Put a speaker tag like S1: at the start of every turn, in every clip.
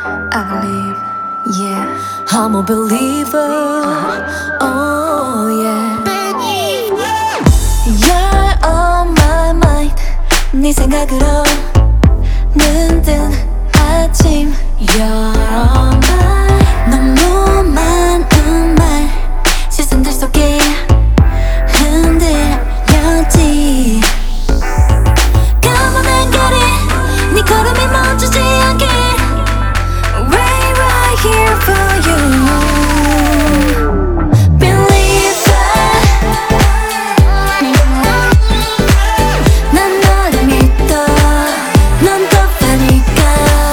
S1: I believe, yeah. I'm a believer, oh yeah. You're on my mind. 네 생각으로 눈뜬 아침. You're on my 너무 많은 말 시선들 속에 흔들렸지. 까만한 거리 네 걸음이 멈추지 않게 Wait right here for you. 난 너를 믿어. 넌 똑하니까.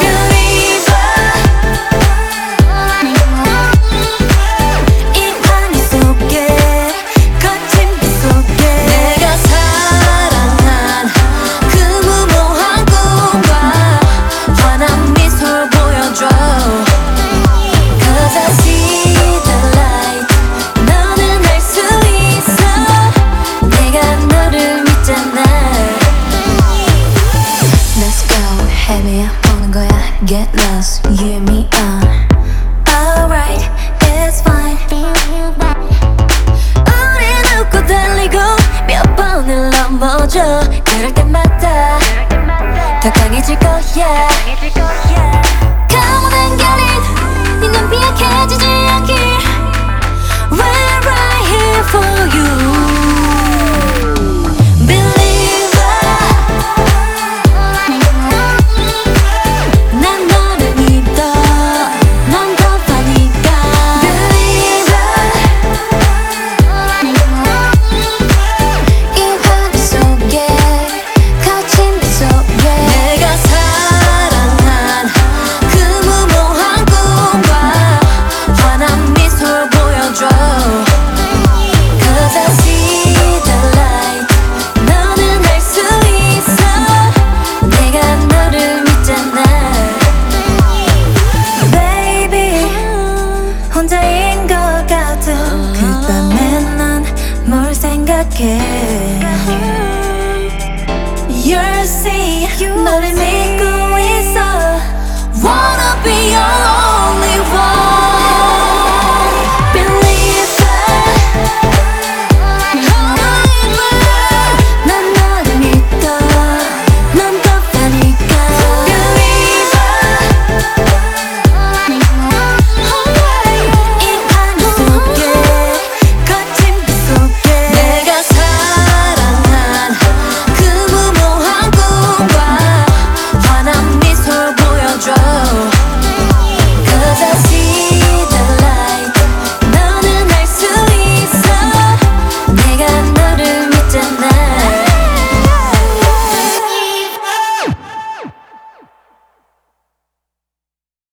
S1: 이 환희 속에 거친 빛 속에 내가 사랑한 그 무모한 꿈과 환한 미소를 보여줘. Cause I see the light. 너는 할 수 있어. 내가 너를 믿잖아. Let's go, 헤매야 보는 거야. Get lost, you and me on. Alright, it's fine. 우린 웃고 달리고 몇 번을 넘어져. 그럴 때마다 더 강해질 거야. 가만한 결이 네 눈빛 약해지지 않게 We're right here for you. Believer. 난 너를 믿어. 넌 더 파니까. Believer. 이 환희 속에 거친 빛 속에 내가 사랑한 그 무모한 꿈과 환한 미소를 보여줘. Cause I see the light. 너는 할 수 있어. 내가 너를 믿잖아. Baby 혼자인 것 같아. 그 밤에 난 뭘 생각해. You'll see 너를 믿고 있어. Wanna be your only one. Believer. 난 너를 믿어. 넌 똑하니까. Believer. 이 환희 속에 거친 빛 속에 내가 사랑한 그 무모한 꿈과 환한 미소를 보여줘.